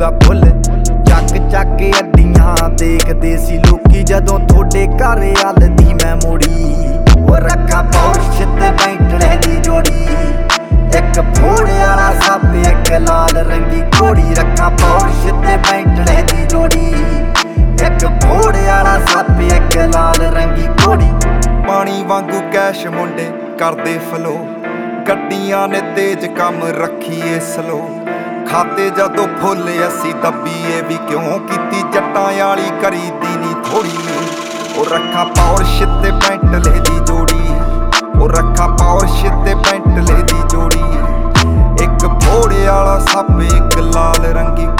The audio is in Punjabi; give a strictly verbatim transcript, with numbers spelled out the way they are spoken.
ਜਾਊਗਾ ਫੁੱਲ। ਚੱਕ ਚੱਕ ਅੱਡੀਆਂ ਦੇਖਦੇ ਸੀ ਲੋਕੀ ਜਦੋਂ ਥੋੜੇ ਘਰ ਵੱਲ ਦੀ ਮੈਂ ਮੋੜੀ। ਉਹ ਰੱਖਾ ਪੌਰਸ਼ ਤੇ ਬੈਂਟਲੇ ਦੀ ਜੋੜੀ, ਇੱਕ ਫੋੜੇ ਵਾਲਾ ਸੱਪ ਇੱਕ ਲਾਲ ਰੰਗੀ ਘੋੜੀ। ਰੱਖਾ ਪੌਰਸ਼ ਤੇ ਬੈਂਟਲੇ ਦੀ ਜੋੜੀ, ਇੱਕ ਫੋੜੇ ਵਾਲਾ ਸੱਪ ਇੱਕ ਲਾਲ ਰੰਗੀ ਘੋੜੀ। ਪਾਣੀ ਵਾਂਗੂ ਕੈਸ਼ ਮੁੰਡੇ ਕਰਦੇ ਫਲੋ, ਗੱਡੀਆਂ ਨੇ ਤੇਜ਼ ਕੰਮ ਰੱਖੀਏ ਸਲੋ। ਖਾਤੇ ਜਦੋਂ ਫੁੱਲ ਅਸੀਂ ਦੱਬੀਏ ਵੀ ਕਿਉਂ, ਕੀਤੀ ਜੱਟਾਂ ਵਾਲੀ ਕਰੀਦੀ ਨੀ ਥੋੜੀ। ਉਹ ਰੱਖਾ ਪੌਰਸ਼ ਤੇ ਬੈਂਟਲੇ ਦੀ ਜੋੜੀ, ਉਹ ਰੱਖਾ ਪੌਰਸ਼ ਤੇ ਬੈਂਟਲੇ ਦੀ ਜੋੜੀ, ਇੱਕ ਫੋੜੇ ਵਾਲਾ ਸੱਪ ਇੱਕ ਲਾਲ ਰੰਗੀ